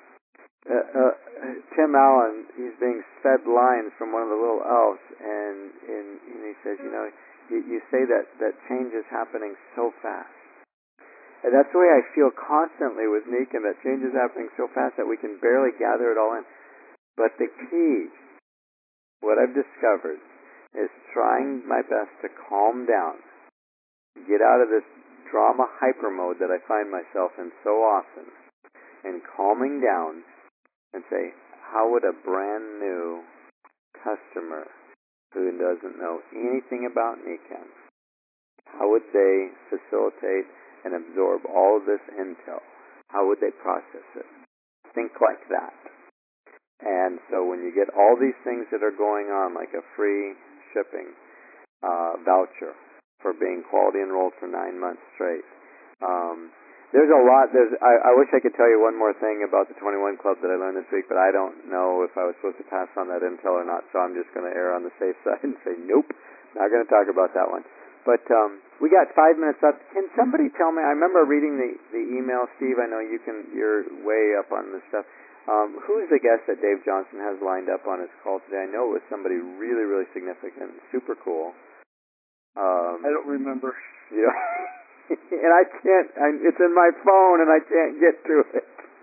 Tim Allen, he's being fed lines from one of the little elves, and he says, you say that change is happening so fast. And that's the way I feel constantly with Nikan, that change is happening so fast that we can barely gather it all in. But the key, what I've discovered, is trying my best to calm down, get out of this drama hyper mode that I find myself in so often, and calming down and say, how would a brand new customer who doesn't know anything about Nikan, how would they facilitate and absorb all of this intel? How would they process it? Think like that. And so when you get all these things that are going on, like a free shipping voucher for being quality enrolled for 9 months straight, there's a lot. I wish I could tell you one more thing about the 21 Club that I learned this week, but I don't know if I was supposed to pass on that intel or not, so I'm just going to err on the safe side and say nope, not going to talk about that one. But we got 5 minutes left. Can somebody tell me? I remember reading the email, Steve. I know you're way up on this stuff. Who's the guest that Dave Johnson has lined up on his call today? I know it was somebody really, really significant, super cool.
I don't remember.
And I can't. it's in my phone, and I can't get to it.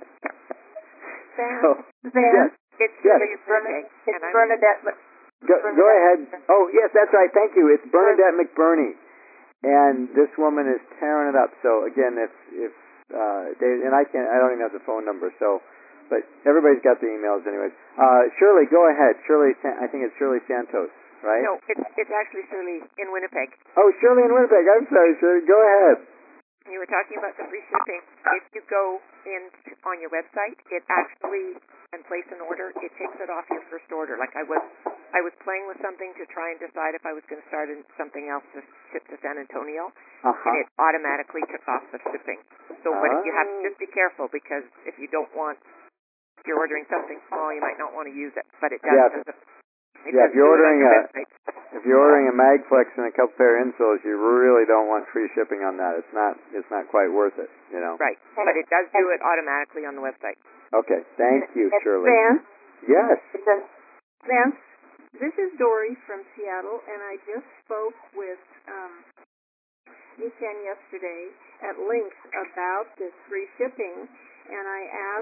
Van,
It's
Bernadette.
Go ahead. Oh, yes, that's right. Thank you. It's Bernadette McBurney, and this woman is tearing it up. So again, if Dave, and I don't even have the phone number. So, but everybody's got the emails, anyways. Shirley, go ahead. Shirley, I think it's Shirley Santos, right?
No, it's actually Shirley in Winnipeg.
Oh, Shirley in Winnipeg. I'm sorry, Shirley. Go ahead.
You were talking about the free shipping. If you go in on your website, it actually, and place an order, it takes it off your first order. Like I was playing with something to try and decide if I was going to start something else to ship to San Antonio, and it automatically took off the shipping. So but you have to just be careful, because if you don't want, if you're ordering something small, you might not want to use it, but it does.
If you're ordering a Magflex and a couple pair of insoles, you really don't want free shipping on that. It's not quite worth it,
Right, but it does do it automatically on the website.
Okay, thank you, Shirley.
Vance?
Yes.
Vance, this is Dory from Seattle, and I just spoke with Nikan yesterday at length about this free shipping, and I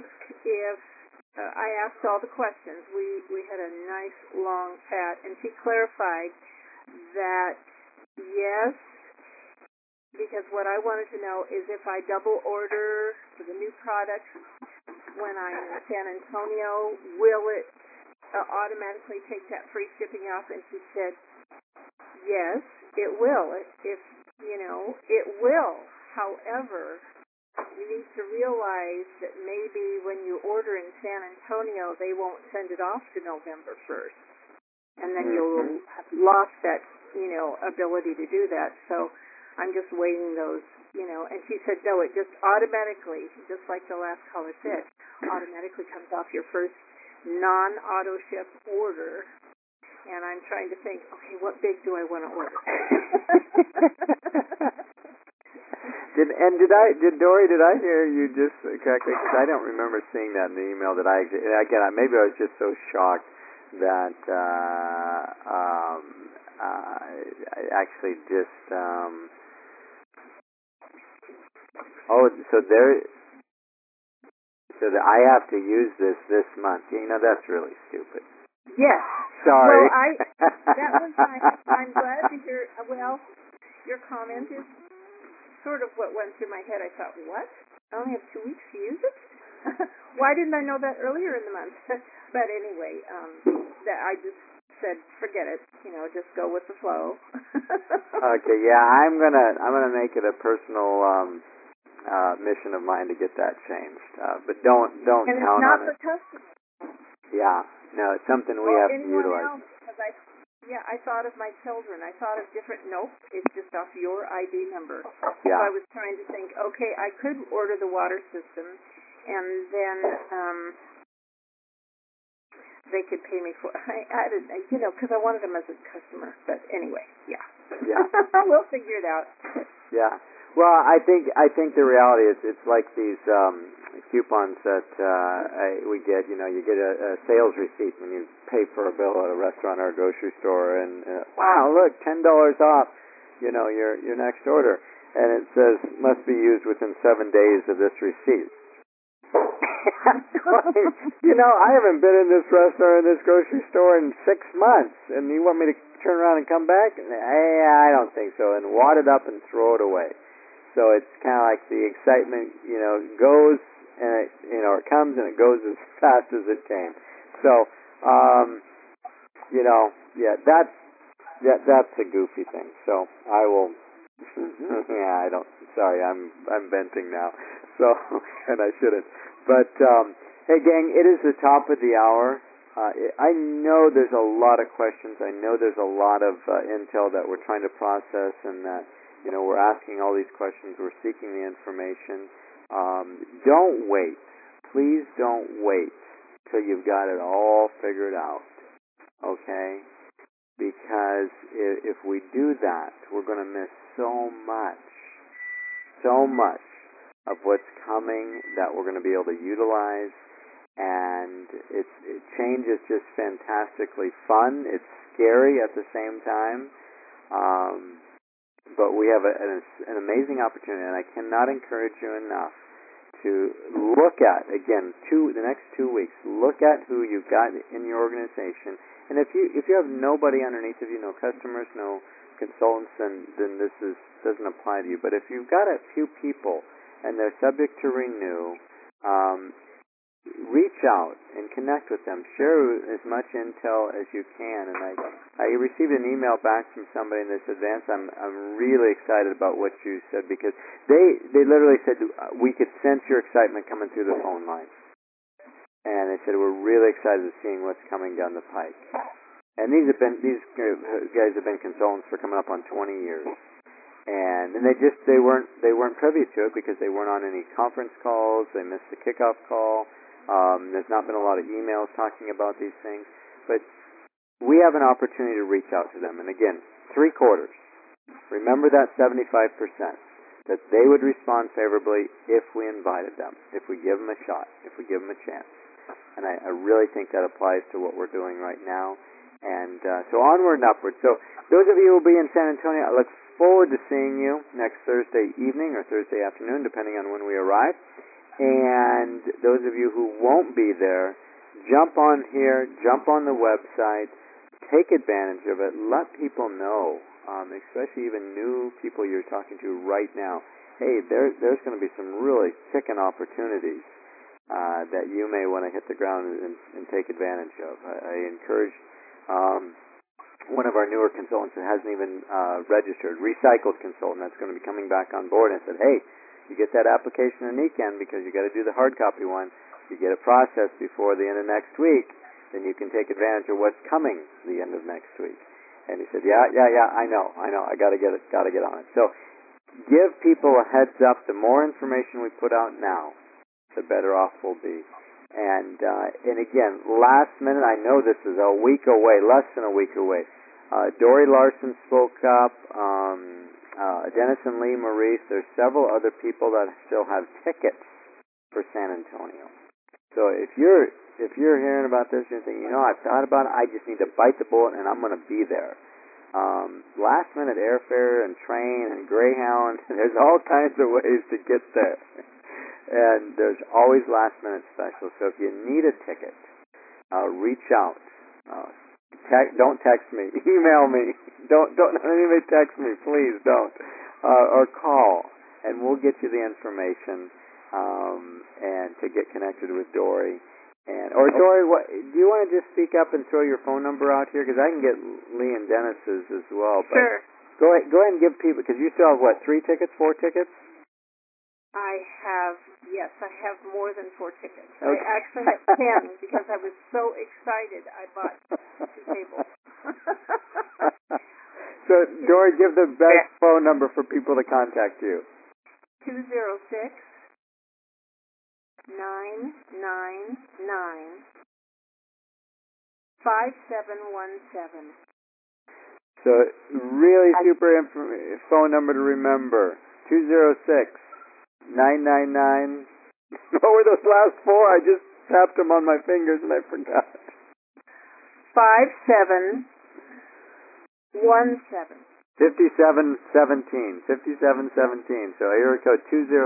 asked all the questions. We had a nice long chat, and she clarified that yes, because what I wanted to know is if I double order for the new product when I'm in San Antonio, will it automatically take that free shipping off? And she said, yes, it will. It will. However, you need to realize that maybe when you order in San Antonio, they won't send it off to November 1st. And then you'll have lost that, ability to do that. So I'm just waiting those, and she said, no, it just automatically, just like the last caller said, automatically comes off your first non-auto ship order. And I'm trying to think, okay, what big do I want to order?
Did I hear you just correctly? Because I don't remember seeing that in the email that maybe I was just so shocked that I actually just so that I have to use this month. That's really stupid.
Yes.
Sorry.
Well, that was I'm glad to hear. Well, your comment is sort of what went through my head. I thought, what? I only have 2 weeks to use it? Why didn't I know that earlier in the month? But anyway, that I just said, forget it. Just go with the flow.
Okay, yeah, I'm gonna make it a personal mission of mine to get that changed. But don't
and
count
it's not
on
for
it.
customers.
Yeah, no, it's something we have to
Anyone
utilize.
else? I thought of my children. I thought of different. Nope, it's just off your ID number.
Yeah.
So I was trying to think. Okay, I could order the water system, and then they could pay me for. I didn't, because I wanted them as a customer. But anyway, yeah.
Yeah.
We'll figure it out.
Yeah. Well, I think the reality is it's like these coupons that we get. You get a sales receipt when you pay for a bill at a restaurant or a grocery store, and wow, look, $10 off. Your next order, and it says must be used within 7 days of this receipt. I haven't been in this restaurant or this grocery store in 6 months, and you want me to turn around and come back? I don't think so. And wad it up and throw it away. So it's kind of like the excitement, goes and it comes and it goes as fast as it came. So, yeah, that's a goofy thing. So I will. Yeah, I don't. Sorry, I'm venting now. So, and I shouldn't. But hey, gang, it is the top of the hour. I know there's a lot of questions. I know there's a lot of intel that we're trying to process, and that we're asking all these questions. We're seeking the information. Don't wait. Please don't wait till you've got it all figured out. Okay? Because if we do that, we're going to miss so much of what's coming that we're going to be able to utilize. And change is just fantastically fun. It's scary at the same time. But we have an amazing opportunity, and I cannot encourage you enough to look at, again, the next 2 weeks, look at who you've got in your organization. And if you have nobody underneath of you, no customers, no consultants, then this doesn't apply to you. But if you've got a few people and they're subject to renew, reach out and connect with them. Share as much intel as you can. And I received an email back from somebody in this advance. I'm really excited about what you said, because they literally said we could sense your excitement coming through the phone line. And they said we're really excited to seeing what's coming down the pike. And these guys have been consultants for coming up on 20 years. And they weren't privy to it because they weren't on any conference calls. They missed the kickoff call. There's not been a lot of emails talking about these things, but we have an opportunity to reach out to them. And again, 3/4. Remember that 75%, that they would respond favorably if we invited them, if we give them a shot, if we give them a chance. And I really think that applies to what we're doing right now. And so onward and upward. So those of you who will be in San Antonio, I look forward to seeing you next Thursday evening or Thursday afternoon, depending on when we arrive. And those of you who won't be there, jump on here, jump on the website, take advantage of it, let people know, especially even new people you're talking to right now. Hey, there's going to be some really kicking opportunities that you may want to hit the ground and take advantage of. I encourage one of our newer consultants that hasn't even registered, recycled consultant that's going to be coming back on board, and said, hey, you get that application in Ecan because you got to do the hard copy one. You get it processed before the end of next week, then you can take advantage of what's coming the end of next week. And he said, yeah, I know, I got to get on it. So give people a heads up. The more information we put out now, the better off we'll be. And again, last minute, I know this is a week away, less than a week away. Dory Larson spoke up. Dennis and Lee Maurice. There's several other people that still have tickets for San Antonio. So if you're hearing about this, you're thinking, I've thought about it. I just need to bite the bullet, and I'm going to be there. Last minute airfare and train and Greyhound. There's all kinds of ways to get there, and there's always last minute specials. So if you need a ticket, reach out. Don't text me. Email me. Don't anybody text me, please don't. Or call, and we'll get you the information. And to get connected with Dory. Or Dory, do you want to just speak up and throw your phone number out here? Because I can get Lee and Dennis's as well. But
sure.
Go ahead and give people, because you still have, 3 tickets, 4 tickets?
I have more than 4 tickets.
Okay.
I actually have 10 because I was so excited I bought 2 tables.
So, Dory, give the best phone number for people to contact you.
206-999-5717.
So, really super phone number to remember. 206-999. What were those last 4? I just tapped them on my fingers and I forgot.
5717.
5717. 5717. So area code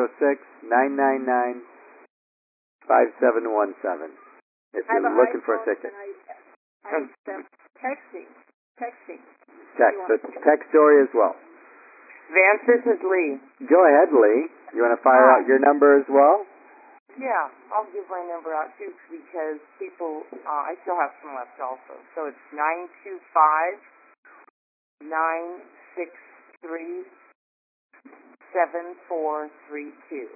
206-999-5717. If you're looking for a ticket.
I texting.
Text. So text Dory as well.
Vance, this is Lee.
Go ahead, Lee. You want to fire out your number as well?
Yeah, I'll give my number out too because people, I still have some left also. So it's 925-963-7432.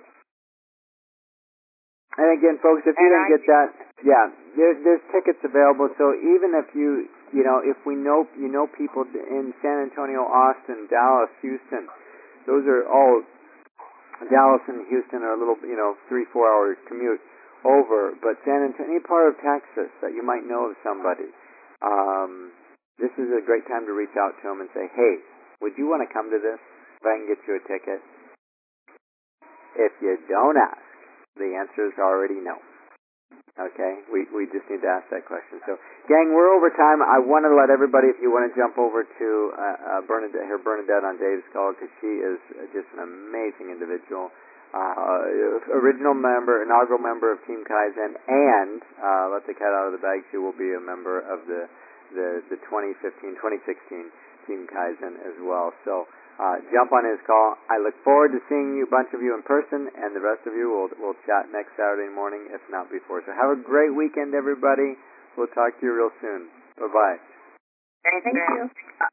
And again, folks, if you didn't get that, there's tickets available. So even if if we know people in San Antonio, Austin, Dallas, Houston, those are all. Dallas and Houston are a little, 3-4 hour commute over. But San Antonio, any part of Texas that you might know of somebody, this is a great time to reach out to them and say, hey, would you want to come to this? If I can get you a ticket. If you don't ask, the answer is already no. Okay? We just need to ask that question. So, gang, we're over time. I want to let everybody, if you want to jump over to Bernadette on Dave's call, because she is just an amazing individual. Original member, inaugural member of Team Kaizen, and let the cat out of the bag, she will be a member of the 2016 Team Kaizen as well. So, jump on his call. I look forward to seeing a bunch of you in person, and the rest of you we'll chat next Saturday morning, if not before. So have a great weekend, everybody. We'll talk to you real soon. Bye-bye.
Thank you.